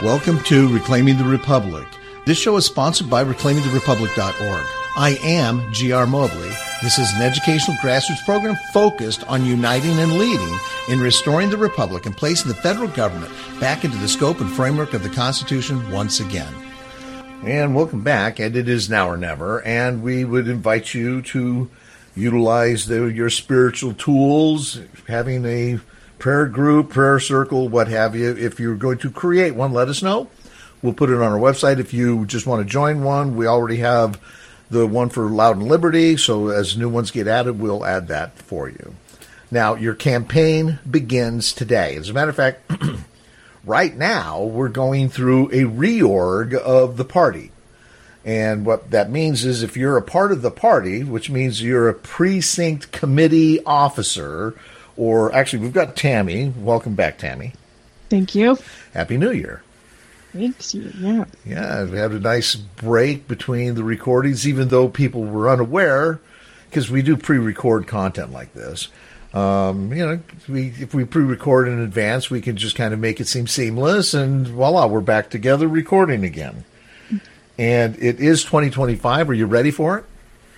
Welcome to Reclaiming the Republic. This show is sponsored by ReclaimingTheRepublic.org. I am G.R. Mobley. This is an educational grassroots program focused on uniting and leading in restoring the Republic and placing the federal government back into the scope and framework of the Constitution once again. And welcome back, and it is now or never, and we would invite you to utilize your spiritual tools, having a prayer group, prayer circle, what have you. If you're going to create one, let us know. We'll put it on our website. If you just want to join one, we already have the one for Loud and Liberty, so as new ones get added, we'll add that for you. Now, your campaign begins today. As a matter of fact, right now, we're going through a reorg of the party. And what that means is if you're a part of the party, which means you're a precinct committee officer, or actually, we've got Tammy. Welcome back, Tammy. Thank you. Happy New Year. Thanks. Yeah. Yeah, we had a nice break between the recordings, even though people were unaware, because we do pre-record content like this. If we pre-record in advance, we can just kind of make it seem seamless, and voila, we're back together recording again. And it is 2025. Are you ready for it?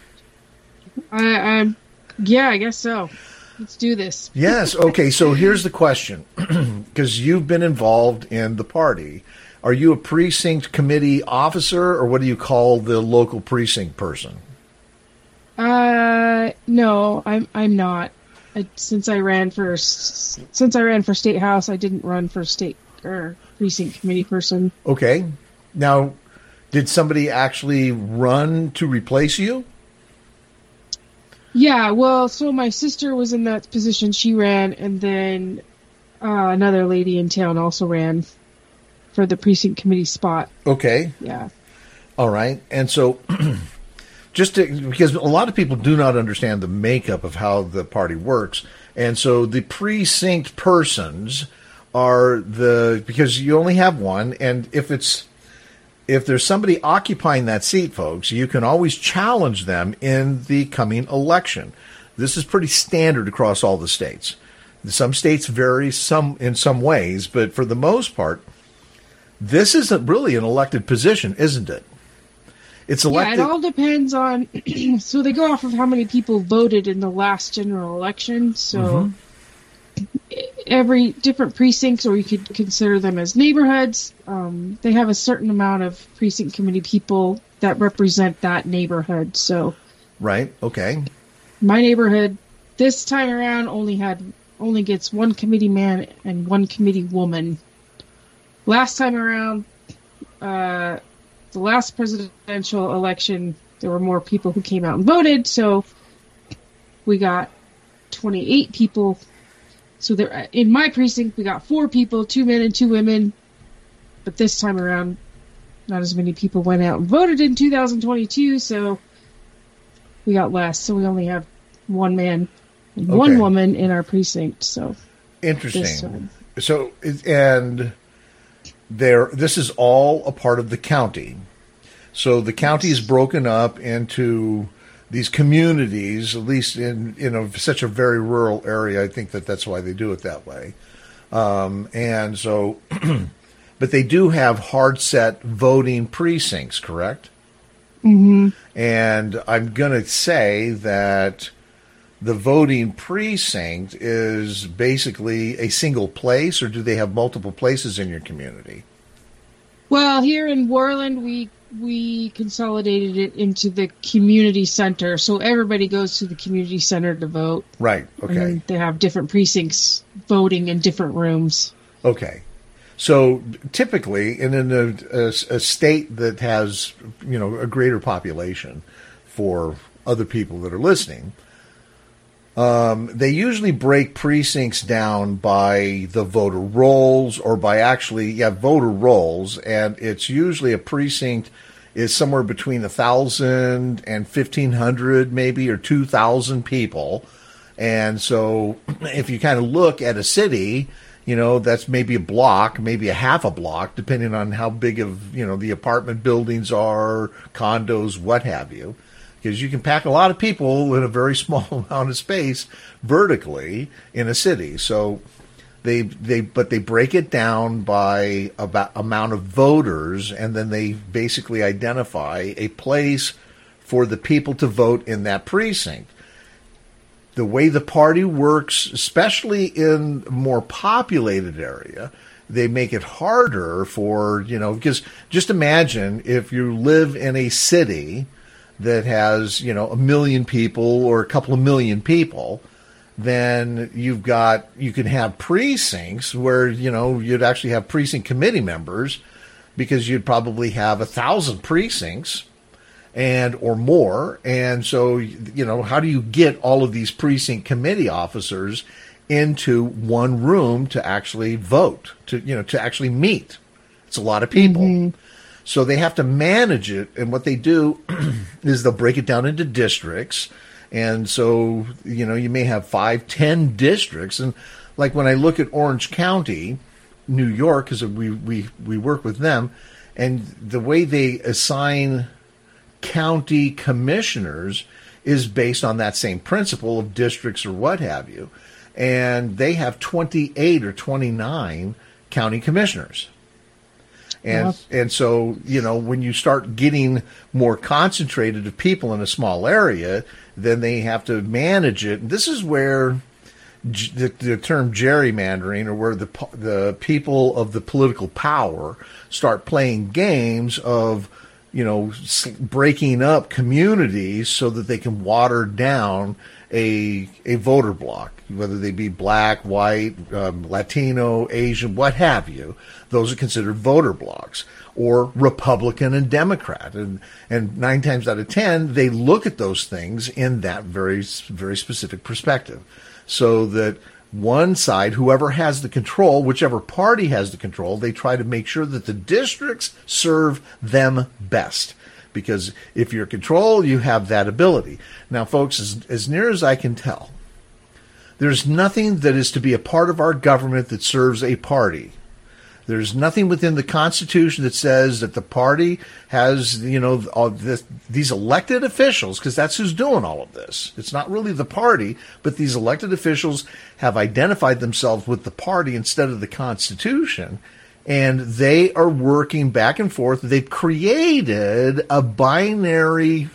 Yeah, I guess so. Let's do this. Yes. Okay, so here's the question, because you've been involved in the party. Are you a precinct committee officer, or what do you call the local precinct person? No, I'm not. Since I ran for state house, I didn't run for state or precinct committee person. Okay. Now, did somebody actually run to replace you? Yeah. Well, so my sister was in that position. She ran, and then another lady in town also ran for the precinct committee spot. Okay. Yeah. All right. And so because a lot of people do not understand the makeup of how the party works. And so the precinct persons are because you only have one. And if there's somebody occupying that seat, folks, you can always challenge them in the coming election. This is pretty standard across all the states. Some states vary in some ways, but for the most part, this isn't really an elected position, isn't it? It's elected. Yeah, it all depends on. So they go off of how many people voted in the last general election. So every different precincts, or you could consider them as neighborhoods, they have a certain amount of precinct committee people that represent that neighborhood. So, right, okay. My neighborhood this time around only gets one committee man and one committee woman. Last time around, the last presidential election, there were more people who came out and voted, so we got 28 people. So there, in my precinct, we got 4 people, 2 men and 2 women. But this time around, not as many people went out and voted in 2022, so we got less. So we only have 1 man and 1 woman in our precinct. So interesting. So and this is all a part of the county. So the county is broken up into these communities, at least in such a very rural area. I think that's why they do it that way. And so, but they do have hard set voting precincts, correct? Mm-hmm. And I'm going to say that the voting precinct is basically a single place, or do they have multiple places in your community? Well, here in Worland, we consolidated it into the community center, so everybody goes to the community center to vote. Right, okay. And they have different precincts voting in different rooms. Okay. So typically, in a state that has, a greater population for other people that are listening, they usually break precincts down by the voter rolls, or by voter rolls, and it's usually a precinct is somewhere between 1,000 and 1,500 maybe, or 2,000 people. And so if you kind of look at a city, that's maybe a block, maybe a half a block, depending on how big of, the apartment buildings are, condos, what have you. Because you can pack a lot of people in a very small amount of space vertically in a city. So But they break it down by about amount of voters, and then they basically identify a place for the people to vote in that precinct. The way the party works, especially in a more populated area, they make it harder for, because just imagine if you live in a city that has, 1 million people or a couple of million people, then you can have precincts where, you'd actually have precinct committee members, because you'd probably have 1,000 precincts or more. And so, how do you get all of these precinct committee officers into one room to actually vote, to actually meet? It's a lot of people. Mm-hmm. So they have to manage it. And what they do is they'll break it down into districts. And so, you may have 5, 10 districts. And like when I look at Orange County, New York, because we work with them, and the way they assign county commissioners is based on that same principle of districts or what have you. And they have 28 or 29 county commissioners. And so, when you start getting more concentrated of people in a small area, then they have to manage it. And this is where the term gerrymandering, or where the people of the political power start playing games of, breaking up communities so that they can water down a voter block, whether they be black, white, Latino, Asian, what have you. Those are considered voter blocks, or Republican and Democrat. And 9 times out of 10, they look at those things in that very, very specific perspective. So that one side, whoever has the control, whichever party has the control, they try to make sure that the districts serve them best. Because if you're in control, you have that ability. Now, folks, as near as I can tell, there's nothing that is to be a part of our government that serves a party. There's nothing within the Constitution that says that the party has, these elected officials, because that's who's doing all of this. It's not really the party, but these elected officials have identified themselves with the party instead of the Constitution. And they are working back and forth. They've created a binary.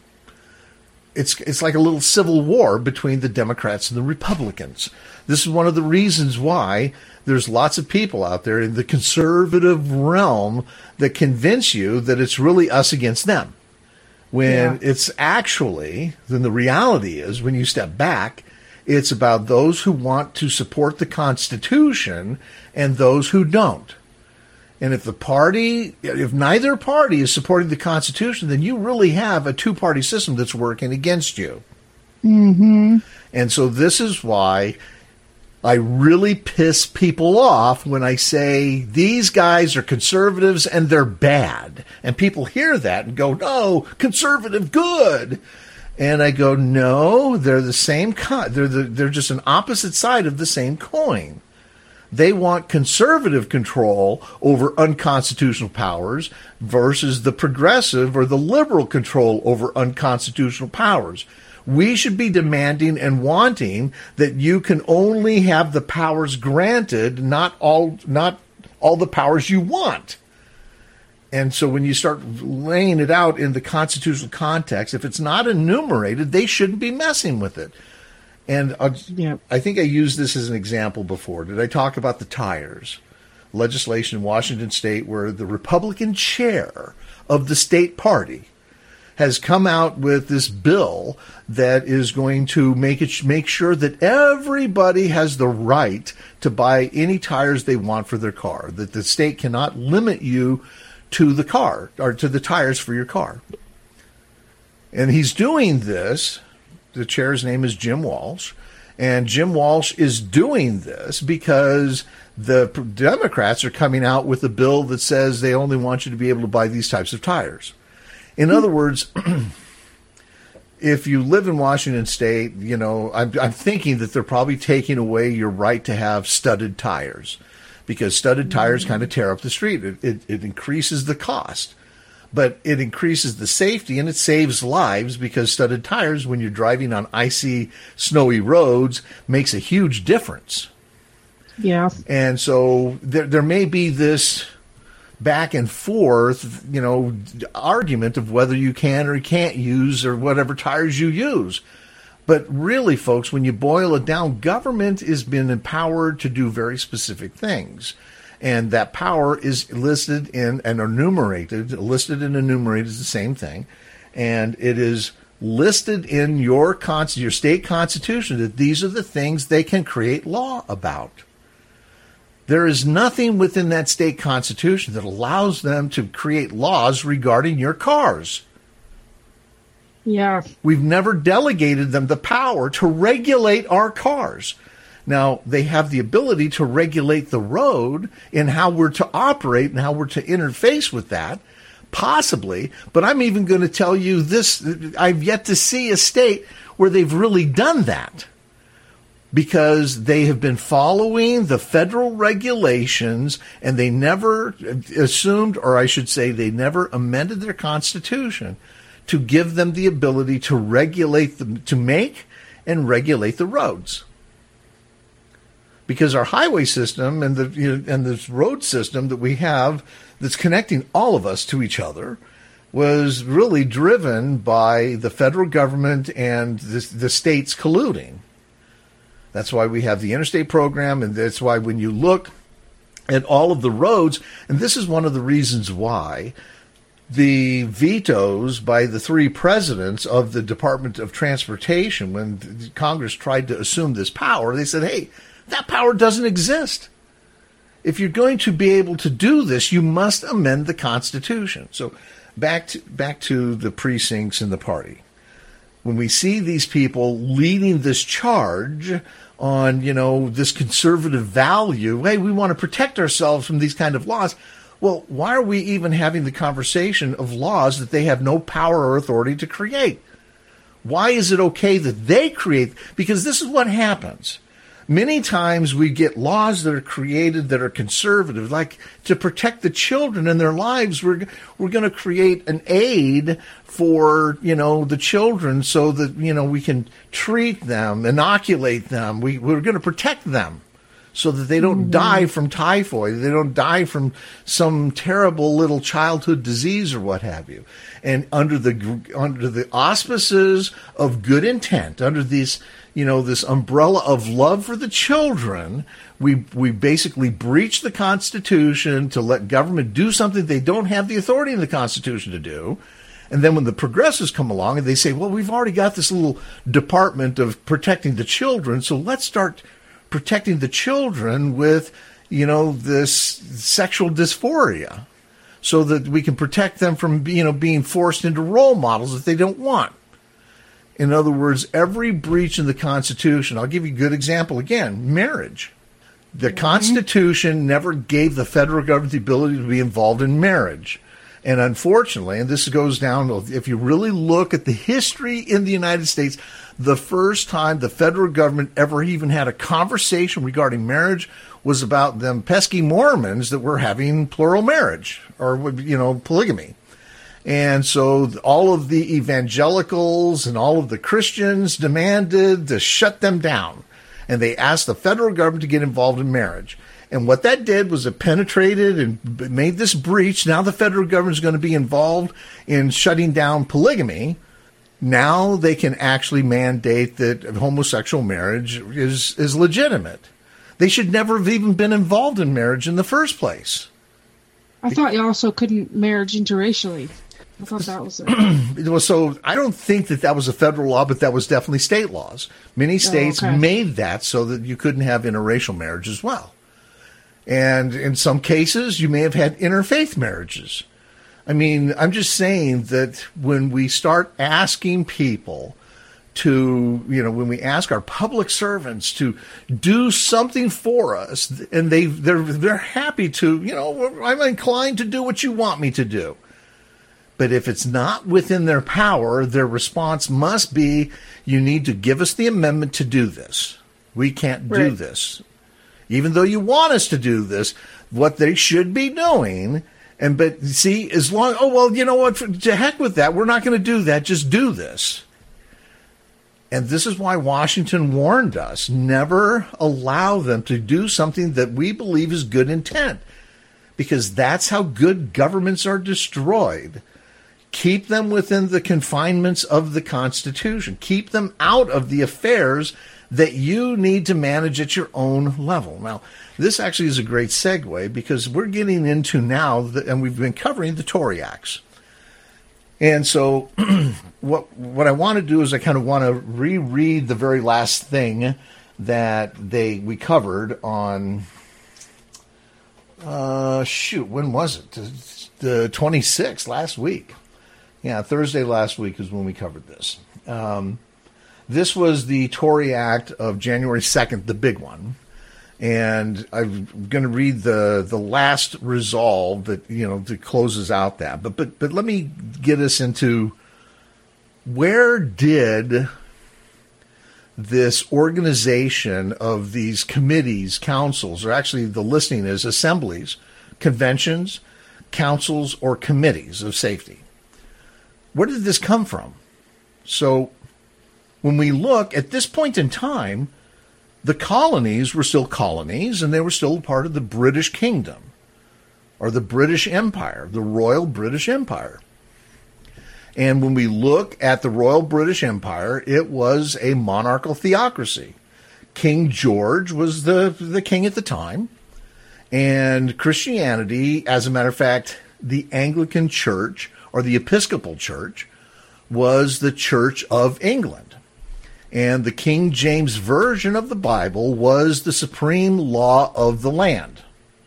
It's like a little civil war between the Democrats and the Republicans. This is one of the reasons why there's lots of people out there in the conservative realm that convince you that it's really us against them. When it's actually, then the reality is, when you step back, it's about those who want to support the Constitution and those who don't. And if neither party is supporting the Constitution, then you really have a two-party system that's working against you. Mm-hmm. And so this is why I really piss people off when I say these guys are conservatives and they're bad. And people hear that and go, no, conservative, good. And I go, no, they're the same. They're just an opposite side of the same coin. They want conservative control over unconstitutional powers versus the progressive or the liberal control over unconstitutional powers. We should be demanding and wanting that you can only have the powers granted, not all the powers you want. And so when you start laying it out in the constitutional context, if it's not enumerated, they shouldn't be messing with it. And I think I used this as an example before. Did I talk about the tires? Legislation in Washington State where the Republican chair of the state party has come out with this bill that is going to make sure that everybody has the right to buy any tires they want for their car, that the state cannot limit you to the car or to the tires for your car. And he's doing this. The chair's name is Jim Walsh, and Jim Walsh is doing this because the Democrats are coming out with a bill that says they only want you to be able to buy these types of tires. In other words, if you live in Washington State, I'm thinking that they're probably taking away your right to have studded tires, because studded tires kind of tear up the street. It increases the cost. But it increases the safety and it saves lives, because studded tires, when you're driving on icy, snowy roads, makes a huge difference. Yeah. And so there may be this back and forth, argument of whether you can or you can't use or whatever tires you use. But really, folks, when you boil it down, government has been empowered to do very specific things. And that power is listed in and enumerated. Listed and enumerated is the same thing. And it is listed in your state constitution that these are the things they can create law about. There is nothing within that state constitution that allows them to create laws regarding your cars. Yeah. We've never delegated them the power to regulate our cars. Now, they have the ability to regulate the road and how we're to operate and how we're to interface with that, possibly. But I'm even going to tell you this, I've yet to see a state where they've really done that, because they have been following the federal regulations and they never assumed, or I should say they never amended their constitution to give them the ability to regulate to make and regulate the roads. Because our highway system and this road system that we have that's connecting all of us to each other was really driven by the federal government and the states colluding. That's why we have the interstate program, and that's why when you look at all of the roads, and this is one of the reasons why the vetoes by the three presidents of the Department of Transportation, when Congress tried to assume this power, they said, hey, that power doesn't exist. If you're going to be able to do this, you must amend the Constitution. So back to the precincts and the party. When we see these people leading this charge on, this conservative value, hey, we want to protect ourselves from these kind of laws. Well, why are we even having the conversation of laws that they have no power or authority to create? Why is it okay that they create? Because this is what happens. Many times we get laws that are created that are conservative, like to protect the children and their lives. We're going to create an aid for, the children so that, we can treat them, inoculate them. We're going to protect them so that they don't die from typhoid. They don't die from some terrible little childhood disease or what have you. And under the auspices of good intent, under these, this umbrella of love for the children, we basically breach the Constitution to let government do something they don't have the authority in the Constitution to do. And then when the progressives come along and they say, well, we've already got this little department of protecting the children, so let's start protecting the children with, this sexual dysphoria so that we can protect them from, being forced into role models that they don't want. In other words, every breach in the Constitution, I'll give you a good example again, marriage. The Constitution never gave the federal government the ability to be involved in marriage. And unfortunately, and this goes down, if you really look at the history in the United States, the first time the federal government ever even had a conversation regarding marriage was about them pesky Mormons that were having plural marriage or, polygamy. And so all of the evangelicals and all of the Christians demanded to shut them down. And they asked the federal government to get involved in marriage. And what that did was it penetrated and made this breach. Now the federal government is going to be involved in shutting down polygamy. Now they can actually mandate that homosexual marriage is legitimate. They should never have even been involved in marriage in the first place. I thought you also couldn't marriage interracially. I thought that was it. So I don't think that was a federal law, but that was definitely state laws. Many states made that so that you couldn't have interracial marriage as well. And in some cases, you may have had interfaith marriages. I mean, I'm just saying that when we start asking people to, when we ask our public servants to do something for us, and they're happy to, I'm inclined to do what you want me to do. But if it's not within their power, their response must be, you need to give us the amendment to do this. We can't do this. Even though you want us to do this, what they should be doing, but see, as long, you know what, to heck with that, we're not going to do that, just do this. And this is why Washington warned us, never allow them to do something that we believe is good intent, because that's how good governments are destroyed. Keep them within the confinements of the Constitution. Keep them out of the affairs that you need to manage at your own level. Now, this actually is a great segue, because we're getting into now, and we've been covering the Tory Acts. And so what I want to do is I kind of want to reread the very last thing that we covered on, when was it? The 26th, last week. Yeah, Thursday last week is when we covered this. This was the Tory Act of January 2nd, the big one. And I'm going to read the last resolve that, that closes out that. But let me get us into, where did this organization of these committees, councils, or actually the listing is assemblies, conventions, councils, or committees of safety, where did this come from? So when we look at this point in time, the colonies were still colonies, and they were still part of the British Kingdom, or the British Empire, the Royal British Empire. And when we look at the Royal British Empire, it was a monarchical theocracy. King George was the king at the time, and Christianity, as a matter of fact, the Anglican Church, or the Episcopal Church, was the Church of England. And the King James Version of the Bible was the supreme law of the land.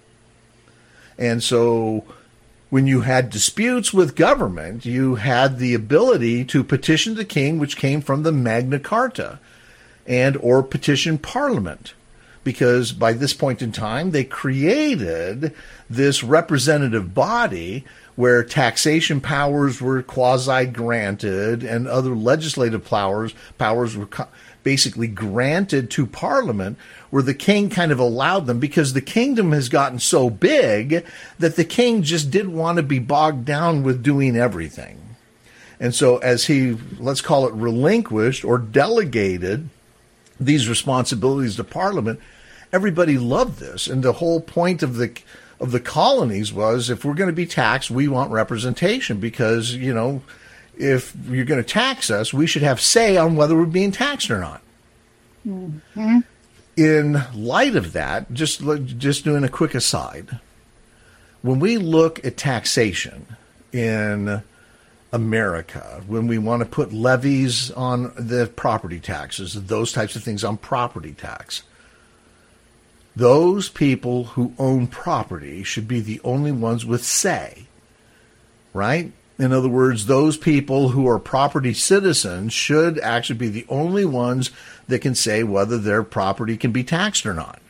And so when you had disputes with government, you had the ability to petition the king, which came from the Magna Carta, and or petition Parliament. Because by this point in time, they created this representative body where taxation powers were quasi-granted and other legislative powers were basically granted to Parliament, where the king kind of allowed them, because the kingdom has gotten so big that the king just didn't want to be bogged down with doing everything. And so as he, let's call it, relinquished or delegated these responsibilities to Parliament, everybody loved this. And the whole point of the colonies was, if we're going to be taxed, we want representation, because, if you're going to tax us, we should have say on whether we're being taxed or not. Mm-hmm. In light of that, just doing a quick aside, when we look at taxation in America, when we want to put levies on the property taxes, those types of things on property tax, those people who own property should be the only ones with say, right? In other words, those people who are property citizens should actually be the only ones that can say whether their property can be taxed or not.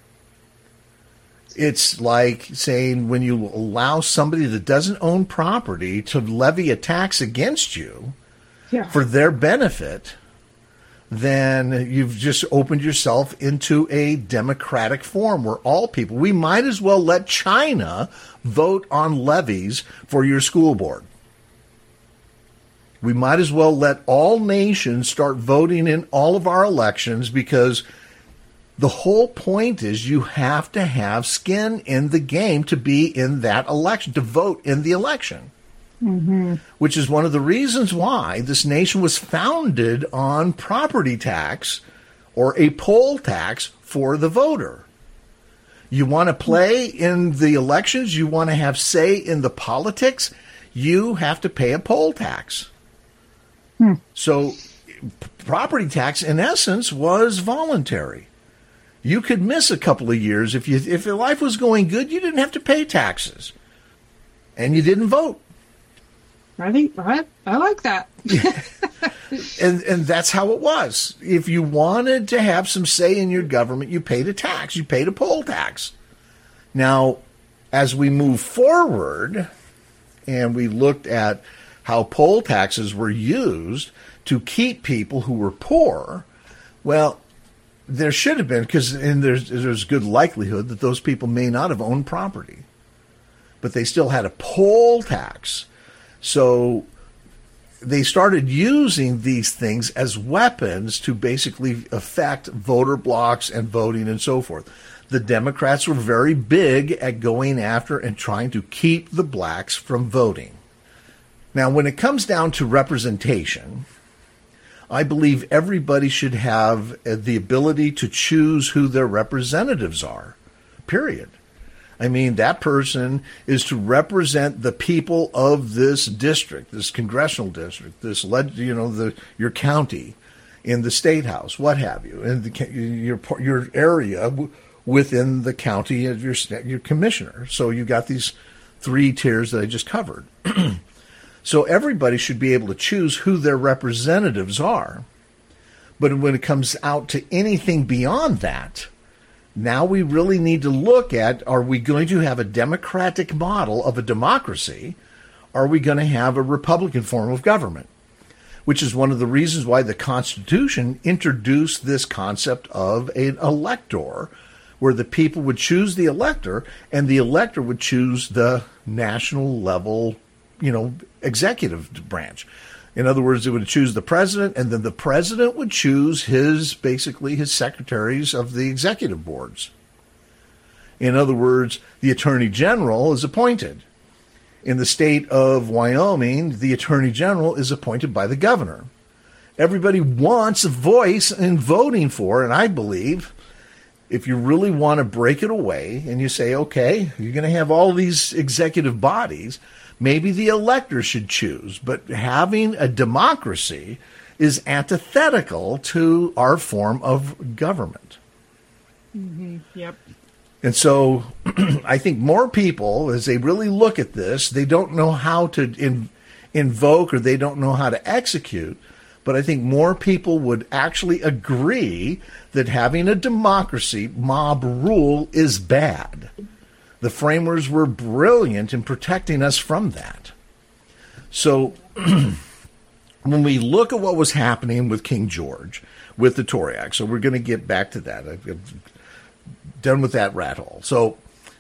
It's like saying, when you allow somebody that doesn't own property to levy a tax against you for their benefit, then you've just opened yourself into a democratic form where all people, we might as well let China vote on levies for your school board. We might as well let all nations start voting in all of our elections, because the whole point is you have to have skin in the game to be in that election, to vote in the election. Mm-hmm. Which is one of the reasons why this nation was founded on property tax, or a poll tax for the voter. You want to play in the elections, you want to have say in the politics, you have to pay a poll tax. So property tax, in essence, was voluntary. You could miss a couple of years. If your life was going good, you didn't have to pay taxes. And you didn't vote. I like that. And that's how it was. If you wanted to have some say in your government, you paid a tax. You paid a poll tax. Now, as we move forward, and we looked at how poll taxes were used to keep people who were poor, well, there should have been, because there's good likelihood that those people may not have owned property, but they still had a poll tax. So they started using these things as weapons to basically affect voter blocks and voting and so forth. The Democrats were very big at going after and trying to keep the blacks from voting. Now, when it comes down to representation, I believe everybody should have the ability to choose who their representatives are, period. I mean, that person is to represent the people of this district, this congressional district, this, your county, in the state house, what have you, in your area within the county of your commissioner. So you got these 3 tiers that I just covered. So everybody should be able to choose who their representatives are. But when it comes out to anything beyond that, now we really need to look at, are we going to have a democratic model of a democracy? Are we going to have a Republican form of government? Which is one of the reasons why the Constitution introduced this concept of an elector, where the people would choose the elector, and the elector would choose the national level, executive branch. In other words, it would choose the president, and then the president would choose his secretaries of the executive boards. In other words, the attorney general is appointed. In the state of Wyoming, the attorney general is appointed by the governor. Everybody wants a voice in voting for, and I believe if you really want to break it away and you say, okay, you're going to have all these executive bodies, maybe the electors should choose. But having a democracy is antithetical to our form of government. Mm-hmm. Yep. And so I think more people, as they really look at this, they don't know how to invoke or they don't know how to execute. But I think more people would actually agree that having a democracy, mob rule, is bad. The framers were brilliant in protecting us from that. So when we look at what was happening with King George, with the Tory Act, so we're going to get back to that. I've done with that rat hole. So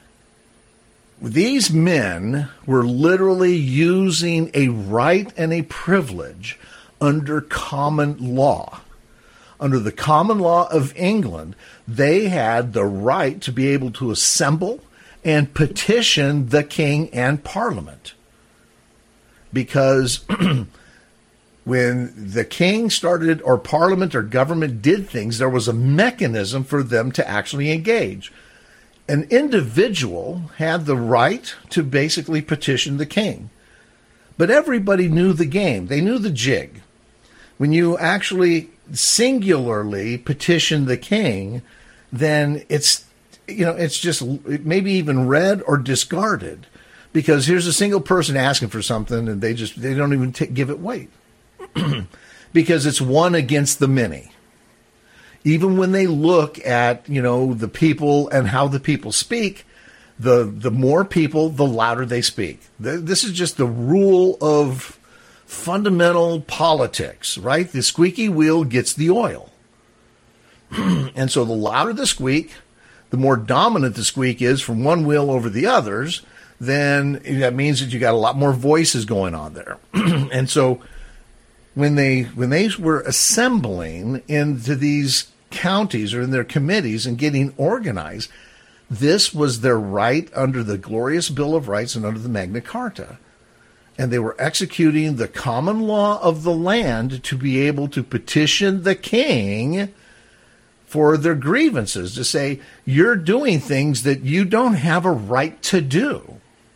these men were literally using a right and a privilege under common law. Under the common law of England, they had the right to be able to assemble and petition the king and parliament. Because when the king started, or parliament or government did things, there was a mechanism for them to actually engage. An individual had the right to basically petition the king. But everybody knew the game. They knew the jig. When you actually singularly petition the king, then it's just maybe even read or discarded, because here's a single person asking for something and they don't even give it weight because it's one against the many. Even when they look at, the people and how the people speak, the more people, the louder they speak. This is just the rule of fundamental politics, right? The squeaky wheel gets the oil. And so the louder the squeak, the more dominant the squeak is from one wheel over the others, then that means that you got a lot more voices going on there. And so when they were assembling into these counties or in their committees and getting organized, this was their right under the Glorious Bill of Rights and under the Magna Carta. And they were executing the common law of the land to be able to petition the king for their grievances, to say, you're doing things that you don't have a right to do.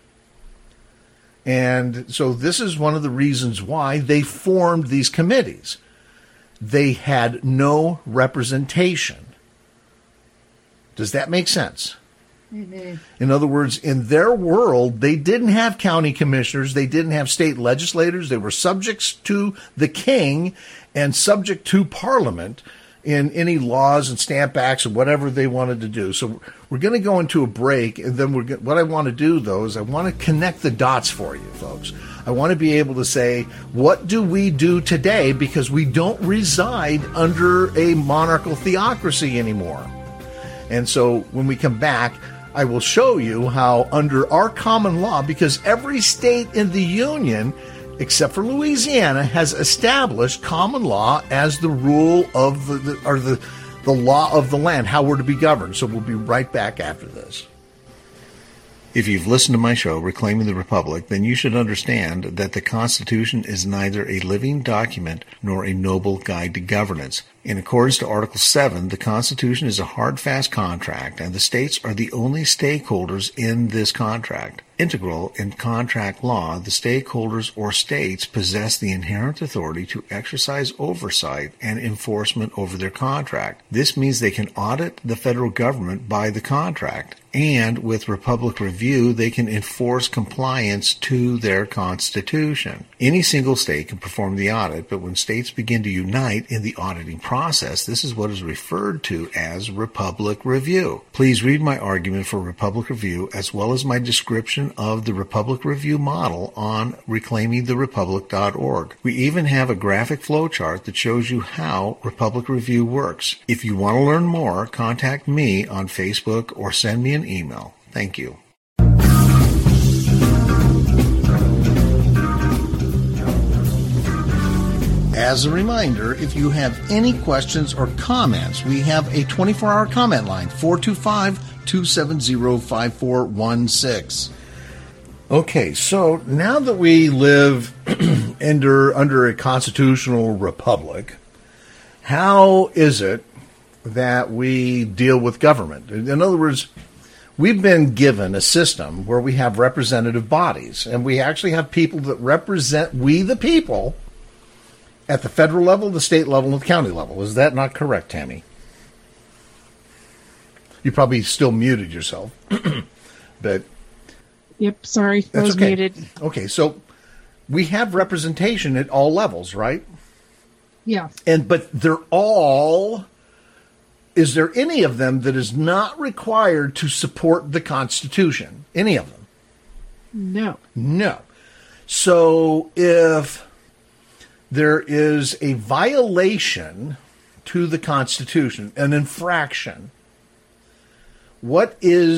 And so this is one of the reasons why they formed these committees. They had no representation. Does that make sense? Mm-hmm. In other words, in their world, they didn't have county commissioners. They didn't have state legislators. They were subjects to the king and subject to parliament in any laws and stamp acts or whatever they wanted to do. So we're going to go into a break, and then what I want to do, though, is I want to connect the dots for you, folks. I want to be able to say, what do we do today? Because we don't reside under a monarchical theocracy anymore. And so when we come back, I will show you how under our common law, because every state in the Union except for Louisiana, has established common law as the rule of the law of the land, how we're to be governed. So we'll be right back after this. If you've listened to my show, Reclaiming the Republic, then you should understand that the Constitution is neither a living document nor a noble guide to governance. In accordance to Article 7, the Constitution is a hard, fast contract, and the states are the only stakeholders in this contract. Integral in contract law, the stakeholders or states possess the inherent authority to exercise oversight and enforcement over their contract. This means they can audit the federal government by the contract, and with Republic Review, they can enforce compliance to their Constitution. Any single state can perform the audit, but when states begin to unite in the auditing process, this is what is referred to as Republic Review. Please read my argument for Republic Review as well as my description of the Republic Review model on reclaimingtherepublic.org. We even have a graphic flowchart that shows you how Republic Review works. If you want to learn more, contact me on Facebook or send me an email. Thank you. As a reminder, if you have any questions or comments, we have a 24-hour comment line, 425-270-5416. Okay, so now that we live under a constitutional republic, how is it that we deal with government? In other words, we've been given a system where we have representative bodies, and we actually have people that represent we the people at the federal level, the state level, and the county level. Is that not correct, Tammy? You probably still muted yourself. But yep, sorry, I was muted. Okay, so we have representation at all levels, right? Yeah. But they're all... Is there any of them that is not required to support the Constitution? Any of them? No. No. So if there is a violation to the Constitution, an infraction, what are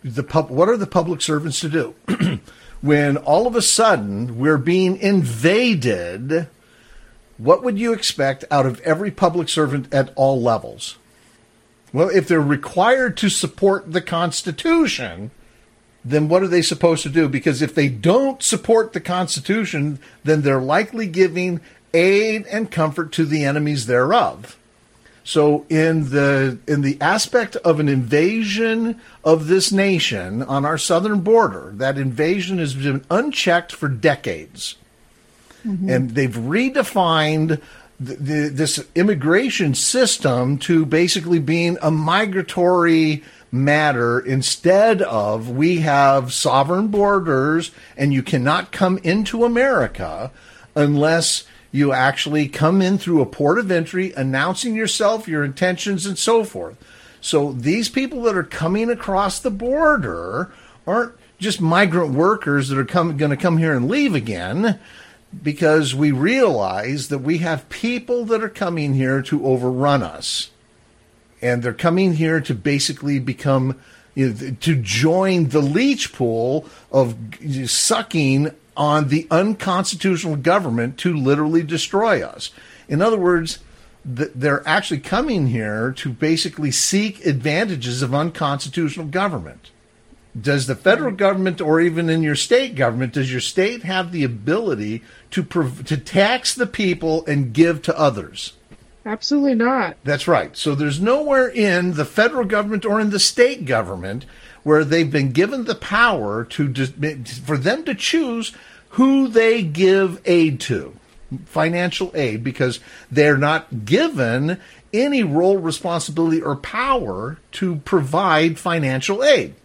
the public servants to do? When all of a sudden we're being invaded, what would you expect out of every public servant at all levels? Well, if they're required to support the Constitution, then what are they supposed to do? Because if they don't support the Constitution, then they're likely giving aid and comfort to the enemies thereof. So in the aspect of an invasion of this nation on our southern border, that invasion has been unchecked for decades. Mm-hmm. And they've redefined this immigration system to basically being a migratory matter instead of we have sovereign borders and you cannot come into America unless you actually come in through a port of entry, announcing yourself, your intentions, and so forth. So these people that are coming across the border aren't just migrant workers that are going to come here and leave again, because we realize that we have people that are coming here to overrun us. And they're coming here to basically become, to join the leech pool of sucking on the unconstitutional government to literally destroy us. In other words, they're actually coming here to basically seek advantages of unconstitutional government. Does the federal government, or even in your state government, does your state have the ability to tax the people and give to others? Absolutely not. That's right. So there's nowhere in the federal government or in the state government where they've been given the power for them to choose who they give aid to, financial aid, because they're not given any role, responsibility, or power to provide financial aid.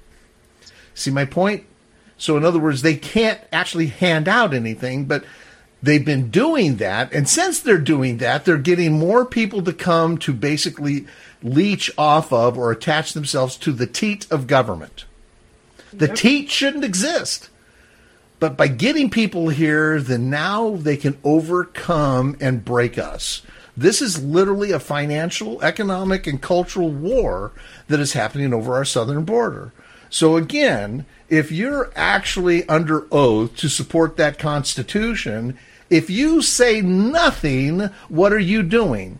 See my point? So in other words, they can't actually hand out anything, but they've been doing that. And since they're doing that, they're getting more people to come to basically leech off of or attach themselves to the teat of government. The teat shouldn't exist. But by getting people here, then now they can overcome and break us. This is literally a financial, economic, and cultural war that is happening over our southern border. So again, if you're actually under oath to support that Constitution, if you say nothing, what are you doing?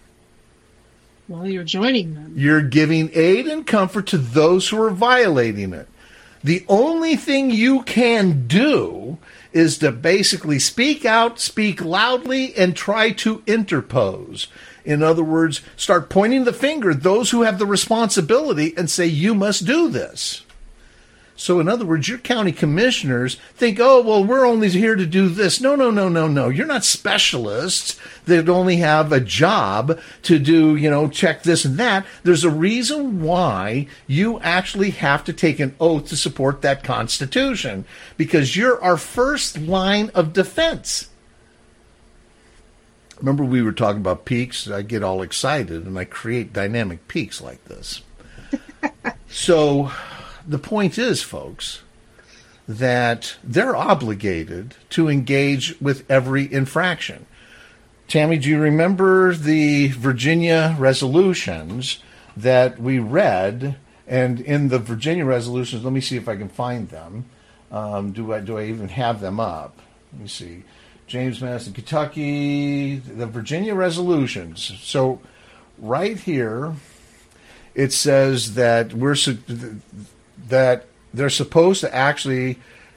Well, you're joining them. You're giving aid and comfort to those who are violating it. The only thing you can do is to basically speak out, speak loudly, and try to interpose. In other words, start pointing the finger at those who have the responsibility and say, you must do this. So in other words, your county commissioners think, oh, well, we're only here to do this. No. You're not specialists that only have a job to do, check this and that. There's a reason why you actually have to take an oath to support that Constitution, because you're our first line of defense. Remember we were talking about peaks? I get all excited and I create dynamic peaks like this. So the point is, folks, that they're obligated to engage with every infraction. Tammy, do you remember the Virginia resolutions that we read? And in the Virginia resolutions, let me see if I can find them. Do I even have them up? Let me see. James Madison, Kentucky, the Virginia resolutions. So right here, it says that that they're supposed to actually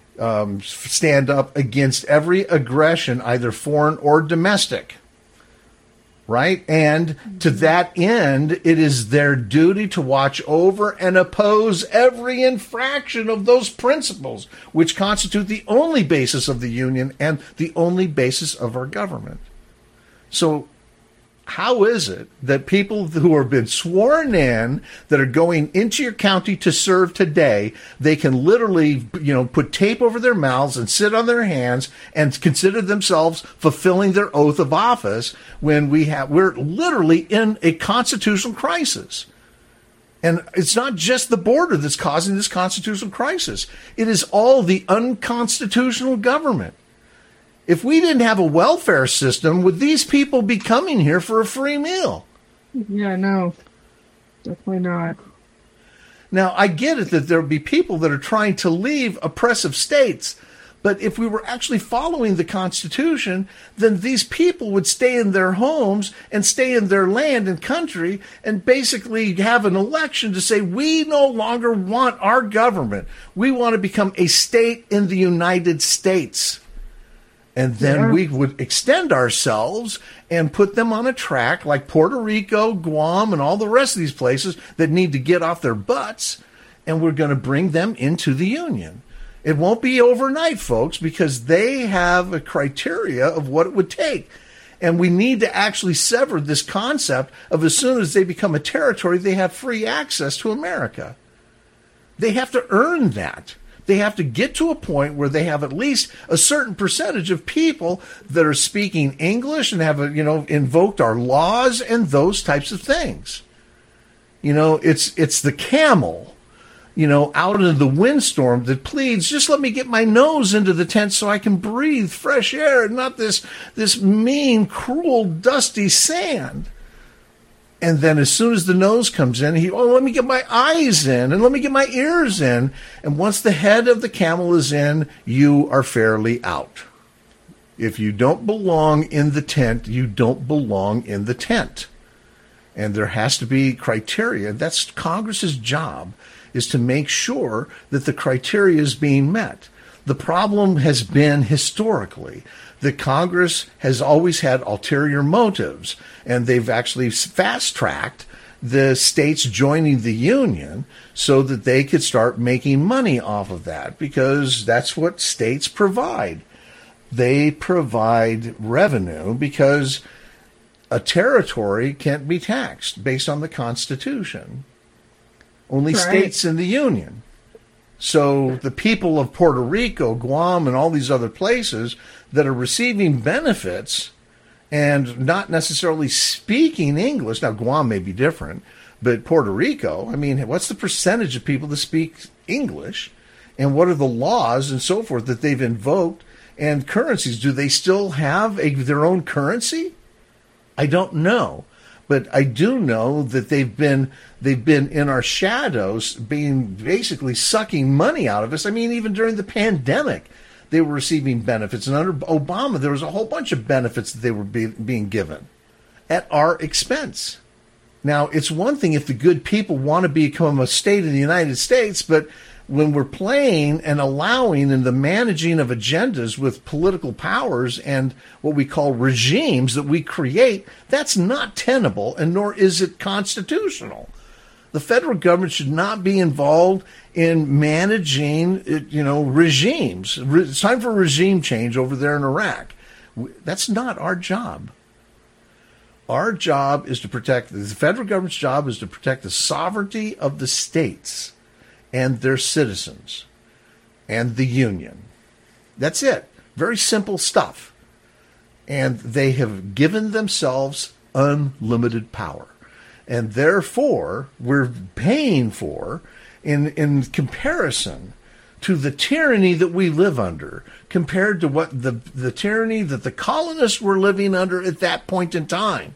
stand up against every aggression, either foreign or domestic, right? And to that end, it is their duty to watch over and oppose every infraction of those principles, which constitute the only basis of the Union and the only basis of our government. So how is it that people who have been sworn in, that are going into your county to serve today, they can literally, put tape over their mouths and sit on their hands and consider themselves fulfilling their oath of office when we're literally in a constitutional crisis? And it's not just the border that's causing this constitutional crisis. It is all the unconstitutional government. If we didn't have a welfare system, would these people be coming here for a free meal? Yeah, no, definitely not. Now, I get it that there will be people that are trying to leave oppressive states, but if we were actually following the Constitution, then these people would stay in their homes and stay in their land and country and basically have an election to say, we no longer want our government. We want to become a state in the United States. And then we would extend ourselves and put them on a track like Puerto Rico, Guam, and all the rest of these places that need to get off their butts, and we're going to bring them into the Union. It won't be overnight, folks, because they have a criteria of what it would take. And we need to actually sever this concept of as soon as they become a territory, they have free access to America. They have to earn that. They have to get to a point where they have at least a certain percentage of people that are speaking English and have, invoked our laws and those types of things. It's the camel, out in the windstorm that pleads, just let me get my nose into the tent so I can breathe fresh air and not this mean, cruel, dusty sand. And then as soon as the nose comes in, let me get my eyes in and let me get my ears in. And once the head of the camel is in, you are fairly out. If you don't belong in the tent, you don't belong in the tent. And there has to be criteria. That's Congress's job, is to make sure that the criteria is being met. The problem has been historically that Congress has always had ulterior motives, and they've actually fast-tracked the states joining the Union so that they could start making money off of that, because that's what states provide. They provide revenue because a territory can't be taxed based on the Constitution. Only states in the Union. So the people of Puerto Rico, Guam, and all these other places that are receiving benefits and not necessarily speaking English, now Guam may be different, but Puerto Rico, what's the percentage of people that speak English? And what are the laws and so forth that they've invoked? And currencies, do they still have their own currency? I don't know. But I do know that they've been in our shadows, being basically sucking money out of us. I mean, even during the pandemic, they were receiving benefits. And under Obama, there was a whole bunch of benefits that they were being given at our expense. Now, it's one thing if the good people want to become a state of the United States, but when we're playing and allowing in the managing of agendas with political powers and what we call regimes that we create, that's not tenable, and nor is it constitutional. The federal government should not be involved in managing, regimes. It's time for regime change over there in Iraq. That's not our job. Our job is to protect, the federal government's job is to protect the sovereignty of the states and their citizens and the union. That's it. Very simple stuff. And they have given themselves unlimited power. And therefore, we're paying for, in comparison to the tyranny that we live under, compared to what the tyranny that the colonists were living under at that point in time.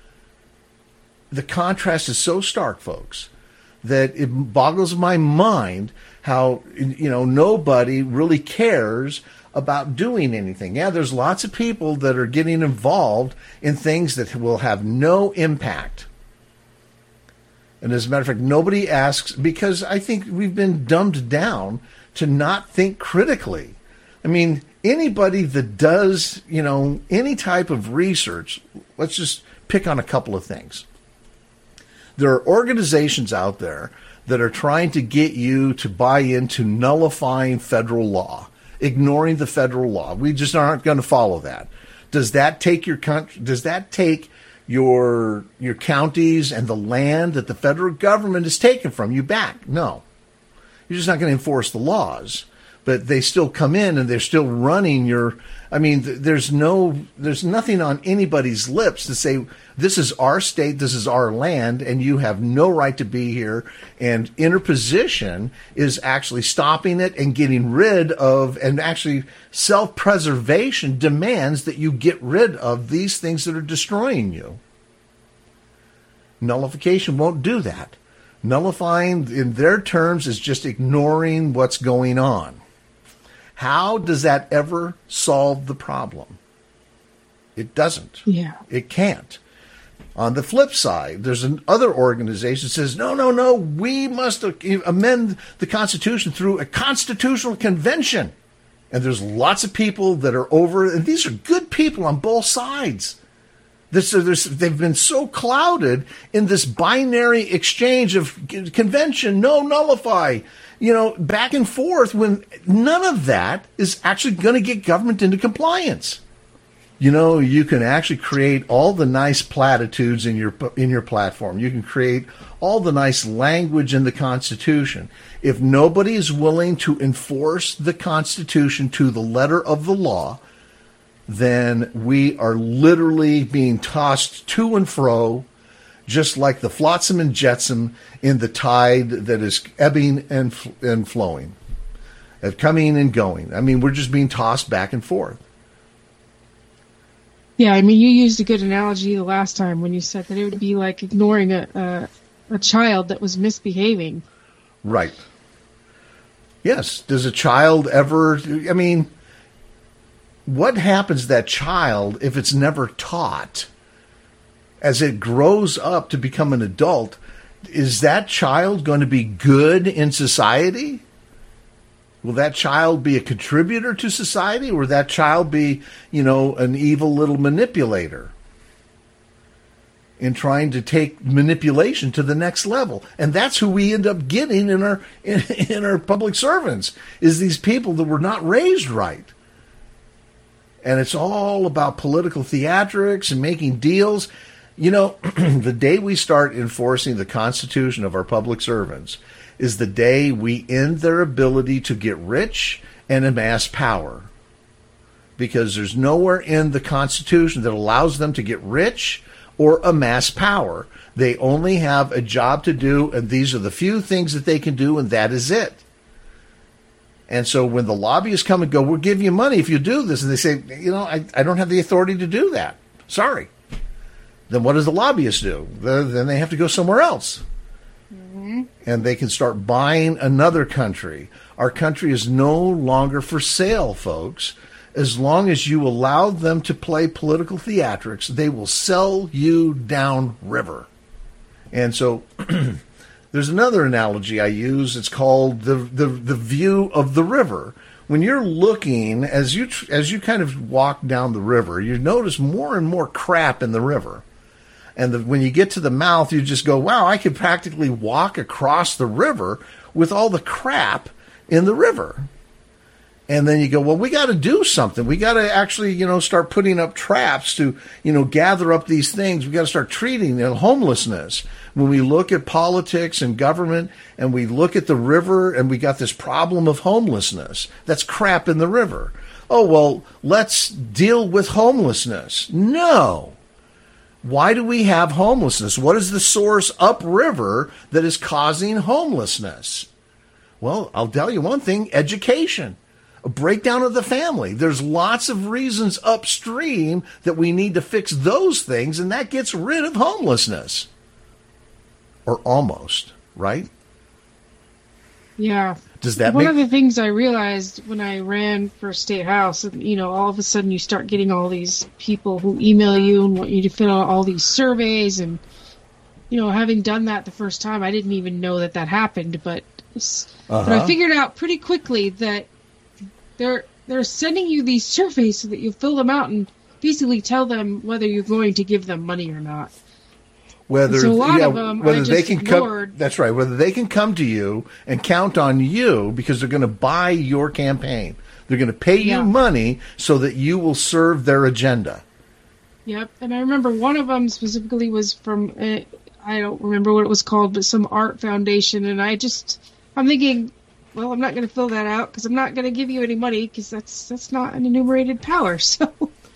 The contrast is so stark, folks, that it boggles my mind how, nobody really cares about doing anything. Yeah, there's lots of people that are getting involved in things that will have no impact. And as a matter of fact, nobody asks, because I think we've been dumbed down to not think critically. I mean, anybody that does, any type of research, let's just pick on a couple of things. There are organizations out there that are trying to get you to buy into nullifying federal law, ignoring the federal law. We just aren't going to follow that. Does that take your country? Does that take your counties and the land that the federal government has taken from you back? No. You're just not going to enforce the laws. But they still come in and they're still running there's nothing on anybody's lips to say, this is our state, this is our land, and you have no right to be here. And interposition is actually stopping it and getting rid of, and actually self-preservation demands that you get rid of these things that are destroying you. Nullification won't do that. Nullifying, in their terms, is just ignoring what's going on. How does that ever solve the problem? It doesn't. Yeah. It can't. On the flip side, there's another organization that says, no, we must amend the Constitution through a constitutional convention. And there's lots of people that are over, and these are good people on both sides. They've been so clouded in this binary exchange of convention, no, nullify, back and forth, when none of that is actually going to get government into compliance. You can actually create all the nice platitudes in your platform. You can create all the nice language in the Constitution. If nobody is willing to enforce the Constitution to the letter of the law, then we are literally being tossed to and fro, just like the flotsam and jetsam in the tide that is ebbing and flowing, coming and going. I mean, we're just being tossed back and forth. Yeah, I mean, you used a good analogy the last time when you said that it would be like ignoring a child that was misbehaving. Right. Yes. Does a child ever, what happens to that child if it's never taught? As it grows up to become an adult, is that child going to be good in society? Will that child be a contributor to society, or will that child be, an evil little manipulator in trying to take manipulation to the next level? And that's who we end up getting in our public servants, is these people that were not raised right. And it's all about political theatrics and making deals. The day we start enforcing the Constitution of our public servants is the day we end their ability to get rich and amass power. Because there's nowhere in the Constitution that allows them to get rich or amass power. They only have a job to do, and these are the few things that they can do, and that is it. And so when the lobbyists come and go, we'll give you money if you do this, and they say, I don't have the authority to do that. Sorry. then what does the lobbyist do? Then they have to go somewhere else. And they can start buying another country. Our country is no longer for sale, folks. As long as you allow them to play political theatrics, they will sell you downriver. And so there's another analogy I use. It's called the view of the river. When you're looking, as you kind of walk down the river, you notice more and more crap in the river. And when you get to the mouth, you just go, wow, I could practically walk across the river with all the crap in the river. And then you go, well, we got to do something. We got to actually, start putting up traps to, gather up these things. We got to start treating homelessness. When we look at politics and government and we look at the river and we got this problem of homelessness, that's crap in the river. Oh, well, let's deal with homelessness. No. Why do we have homelessness? What is the source upriver that is causing homelessness? Well, I'll tell you one thing, education, a breakdown of the family. There's lots of reasons upstream that we need to fix those things, and that gets rid of homelessness. Or almost, right? Yeah. Does that One of the things I realized when I ran for state house, all of a sudden you start getting all these people who email you and want you to fill out all these surveys. And, having done that the first time, I didn't even know that happened. But I figured out pretty quickly that they're sending you these surveys so that you fill them out and basically tell them whether you're going to give them money or not. Whether they can come, that's right. Whether they can come to you and count on you because they're going to buy your campaign, they're going to pay you money so that you will serve their agenda. Yep, and I remember one of them specifically was from I don't remember what it was called, but some art foundation, and I'm thinking, well, I'm not going to fill that out because I'm not going to give you any money because that's not an enumerated power. So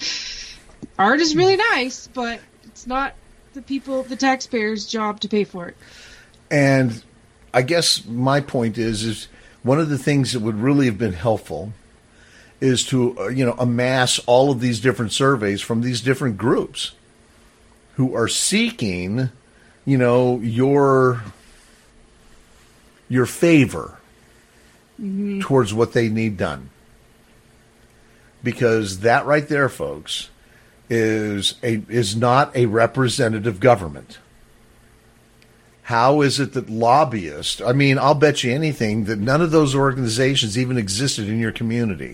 art is really nice, but it's not the taxpayers' job to pay for it. And I guess my point is one of the things that would really have been helpful is to, amass all of these different surveys from these different groups who are seeking, your favor towards what they need done. Because that right there, folks, is not a representative government. How is it that lobbyists, I'll bet you anything that none of those organizations even existed in your community.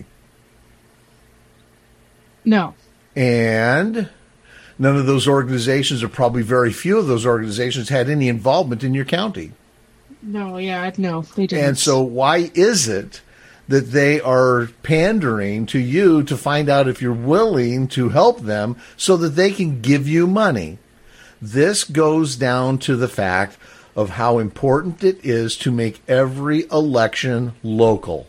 No. And none of those organizations, or probably very few of those organizations, had any involvement in your county. No, they didn't. And so why is it that they are pandering to you to find out if you're willing to help them so that they can give you money? This goes down to the fact of how important it is to make every election local.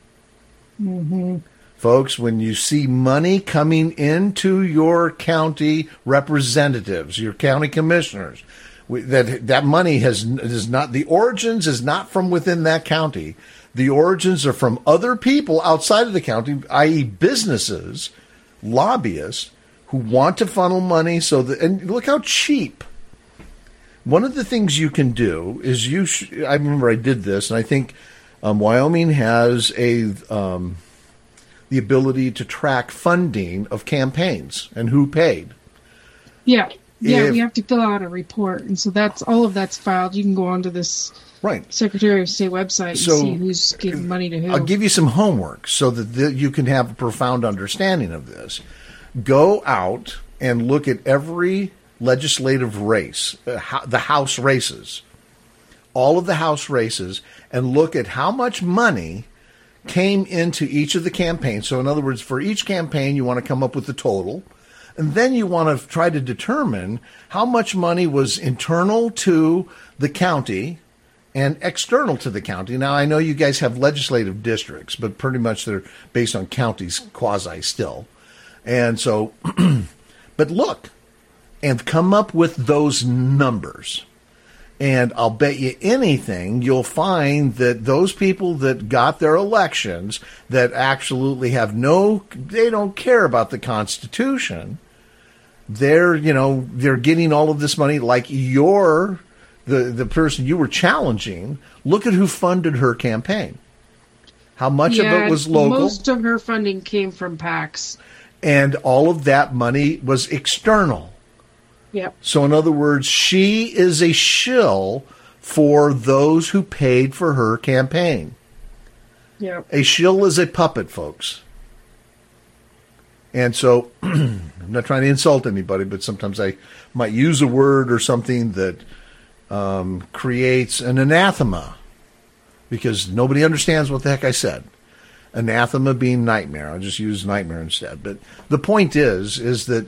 Folks, when you see money coming into your county representatives, your county commissioners, that money is not, the origins is not from within that county. The origins are from other people outside of the county, i.e. businesses, lobbyists, who want to funnel money and look how cheap. One of the things you can do is I remember I did this, and I think Wyoming has the ability to track funding of campaigns and who paid. Yeah. Yeah, we have to fill out a report, and so all of that's filed. You can go onto this Secretary of State website and see who's giving money to who. I'll give you some homework so that you can have a profound understanding of this. Go out and look at every legislative race, the House races, all of the House races, and look at how much money came into each of the campaigns. So in other words, for each campaign, you want to come up with the total. And then you want to try to determine how much money was internal to the county and external to the county. Now, I know you guys have legislative districts, but pretty much they're based on counties quasi still. And so, but look, and come up with those numbers. And I'll bet you anything, you'll find that those people that got their elections that absolutely they don't care about the Constitution, they're getting all of this money like the person you were challenging. Look at who funded her campaign. How much of it was local? Most of her funding came from PACs. And all of that money was external. Yep. So in other words, she is a shill for those who paid for her campaign. Yep. A shill is a puppet, folks. And so, I'm not trying to insult anybody, but sometimes I might use a word or something that creates an anathema because nobody understands what the heck I said. Anathema being nightmare. I'll just use nightmare instead. But the point is that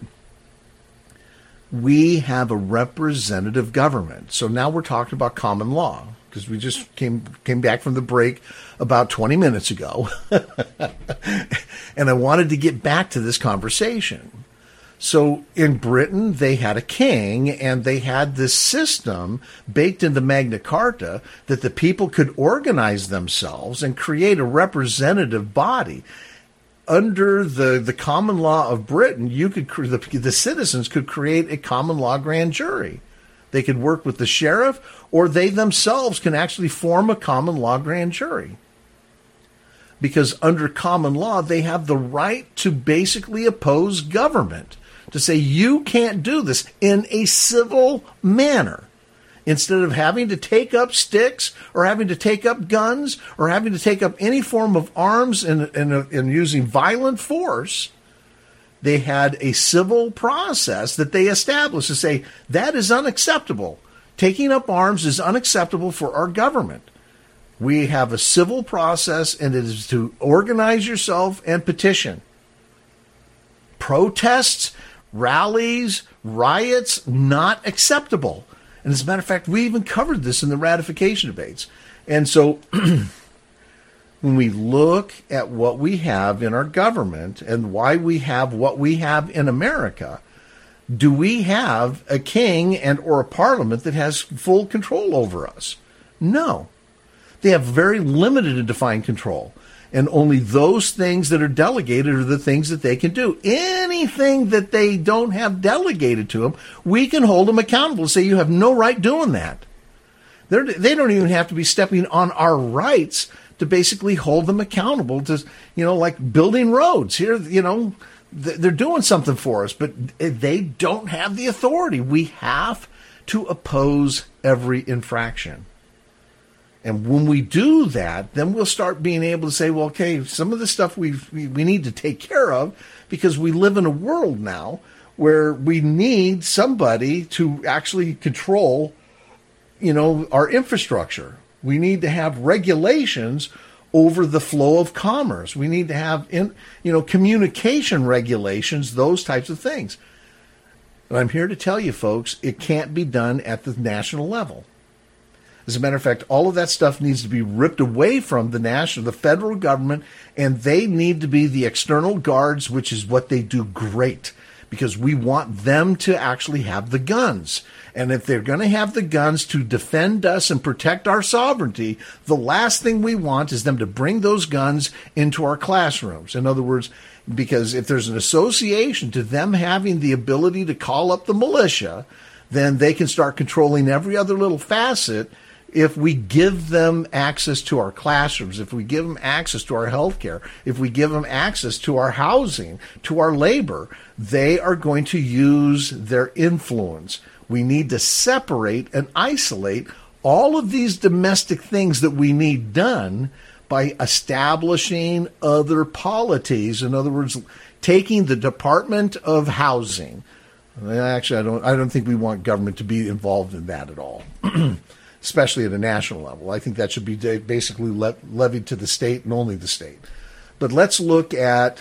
we have a representative government. So now we're talking about common law because we just came back from the break about 20 minutes ago. And I wanted to get back to this conversation. So in Britain, they had a king, and they had this system baked into Magna Carta that the people could organize themselves and create a representative body. Under the common law of Britain, the citizens could create a common law grand jury. They could work with the sheriff, or they themselves can actually form a common law grand jury. Because under common law, they have the right to basically oppose government, to say you can't do this in a civil manner. Instead of having to take up sticks or having to take up guns or having to take up any form of arms and using violent force, they had a civil process that they established to say that is unacceptable. Taking up arms is unacceptable for our government. We have a civil process, and it is to organize yourself and petition. Protests, rallies, riots, not acceptable. And as a matter of fact, we even covered this in the ratification debates. And so when we look at what we have in our government and why we have what we have in America, do we have a king and or a parliament that has full control over us? No. They have very limited and defined control. And only those things that are delegated are the things that they can do. Anything that they don't have delegated to them, we can hold them accountable and say, you have no right doing that. They don't even have to be stepping on our rights to basically hold them accountable to, like building roads. Here, they're doing something for us, but they don't have the authority. We have to oppose every infraction. And when we do that, then we'll start being able to say, well, okay, some of the stuff we need to take care of because we live in a world now where we need somebody to actually control, our infrastructure. We need to have regulations over the flow of commerce. We need to have, communication regulations, those types of things. And I'm here to tell you, folks, it can't be done at the national level. As a matter of fact, all of that stuff needs to be ripped away from the federal government, and they need to be the external guards, which is what they do great, because we want them to actually have the guns. And if they're going to have the guns to defend us and protect our sovereignty, the last thing we want is them to bring those guns into our classrooms. In other words, because if there's an association to them having the ability to call up the militia, then they can start controlling every other little facet. If we give them access to our classrooms, if we give them access to our health care, if we give them access to our housing, to our labor, they are going to use their influence. We need to separate and isolate all of these domestic things that we need done by establishing other polities. In other words, taking the Department of Housing. Actually, I don't think we want government to be involved in that at all. Especially at a national level. I think that should be basically levied to the state and only the state. But let's look at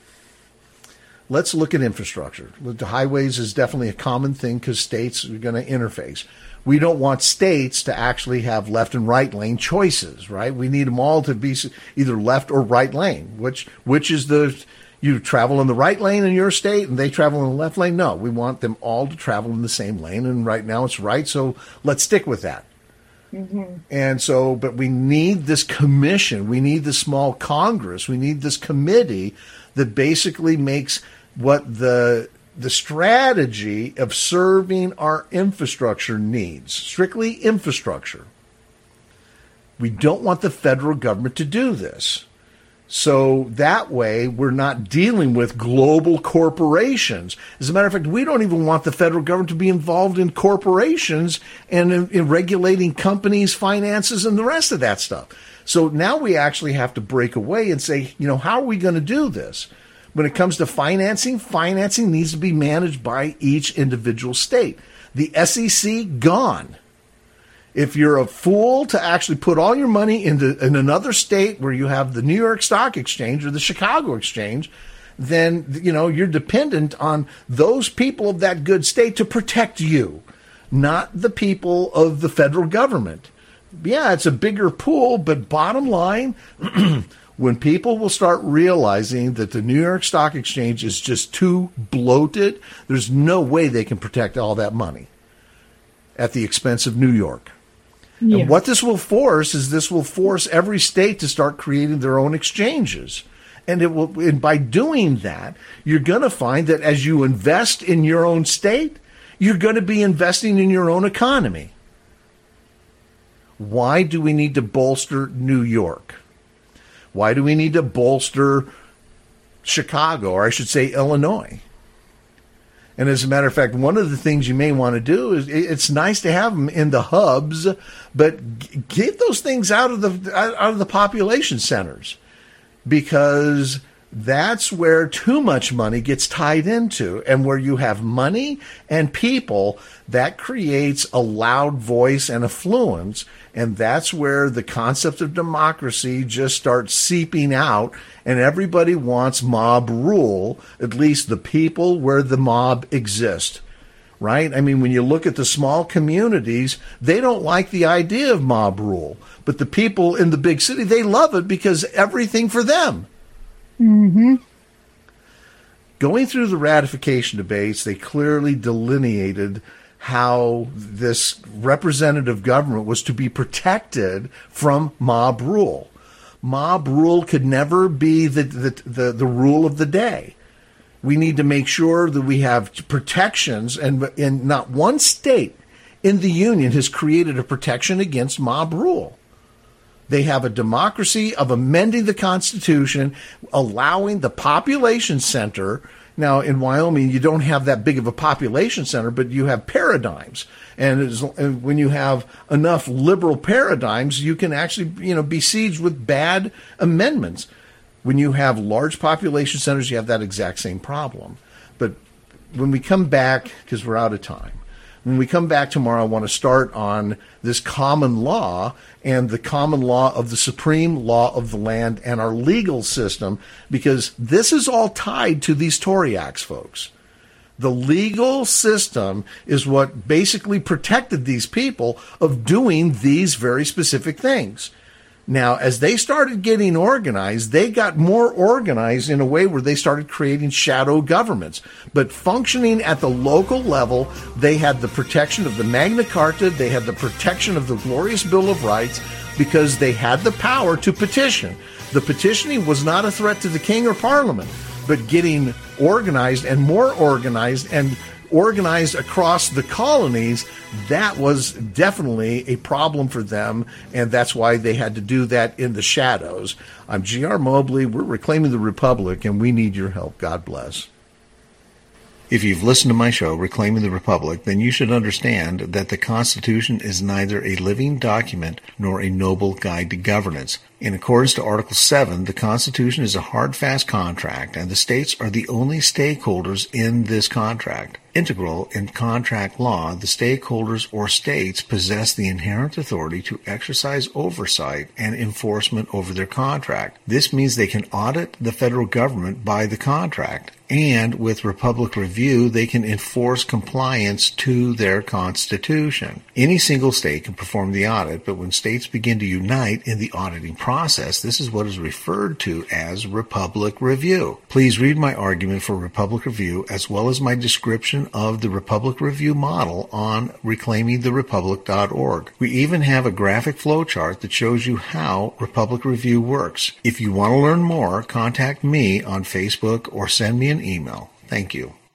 infrastructure. The highways is definitely a common thing because states are going to interface. We don't want states to actually have left and right lane choices, right? We need them all to be either left or right lane. Which is you travel in the right lane in your state and they travel in the left lane? No, we want them all to travel in the same lane. And right now it's right, so let's stick with that. Mm-hmm. And so, but we need this commission. We need this small Congress. We need this committee that basically makes what the the strategy of serving our infrastructure needs, strictly infrastructure. We don't want the federal government to do this. So that way, we're not dealing with global corporations. As a matter of fact, we don't even want the federal government to be involved in corporations and in regulating companies' finances and the rest of that stuff. So now we actually have to break away and say, how are we going to do this? When it comes to financing, financing needs to be managed by each individual state. The SEC, gone. If you're a fool to actually put all your money in another state where you have the New York Stock Exchange or the Chicago Exchange, then, you're dependent on those people of that good state to protect you, not the people of the federal government. Yeah, it's a bigger pool, but bottom line, when people will start realizing that the New York Stock Exchange is just too bloated, there's no way they can protect all that money at the expense of New York. Yeah. And what this will force every state to start creating their own exchanges. And by doing that, you're going to find that as you invest in your own state, you're going to be investing in your own economy. Why do we need to bolster New York? Why do we need to bolster Chicago, or I should say Illinois? And as a matter of fact, one of the things you may want to do is, it's nice to have them in the hubs, but get those things out of the population centers, because that's where too much money gets tied into. And where you have money and people, that creates a loud voice and affluence. And that's where the concept of democracy just starts seeping out. And everybody wants mob rule, at least the people where the mob exist. Right? I mean, when you look at the small communities, they don't like the idea of mob rule. But the people in the big city, they love it because everything for them. Mm-hmm. Going through the ratification debates, they clearly delineated how this representative government was to be protected from mob rule. Mob rule could never be the rule of the day. We need to make sure that we have protections, and not one state in the union has created a protection against mob rule. They have a democracy of amending the Constitution, allowing the population center. Now, in Wyoming, you don't have that big of a population center, but you have paradigms. And when you have enough liberal paradigms, you can actually, be besieged with bad amendments. When you have large population centers, you have that exact same problem. But when we come back, because we're out of time, when we come back tomorrow, I want to start on this common law and the common law of the supreme law of the land and our legal system, because this is all tied to these Tory Acts, folks. The legal system is what basically protected these people of doing these very specific things. Now, as they started getting organized, they got more organized in a way where they started creating shadow governments. But functioning at the local level, they had the protection of the Magna Carta, they had the protection of the Glorious Bill of Rights, because they had the power to petition. The petitioning was not a threat to the king or parliament, but getting organized and more organized and organized across the colonies, that was definitely a problem for them, and that's why they had to do that in the shadows. I'm G.R. Mobley. We're Reclaiming the Republic, and we need your help. God bless. If you've listened to my show, Reclaiming the Republic, then you should understand that the Constitution is neither a living document nor a noble guide to governance. In accordance to Article 7, the Constitution is a hard, fast contract, and the states are the only stakeholders in this contract. Integral in contract law, the stakeholders or states possess the inherent authority to exercise oversight and enforcement over their contract. This means they can audit the federal government by the contract, and with Republic Review, they can enforce compliance to their Constitution. Any single state can perform the audit, but when states begin to unite in the auditing process, this is what is referred to as Republic Review. Please read my argument for Republic Review as well as my description of the Republic Review model on reclaimingtherepublic.org. We even have a graphic flowchart that shows you how Republic Review works. If you want to learn more, contact me on Facebook or send me an email. Thank you.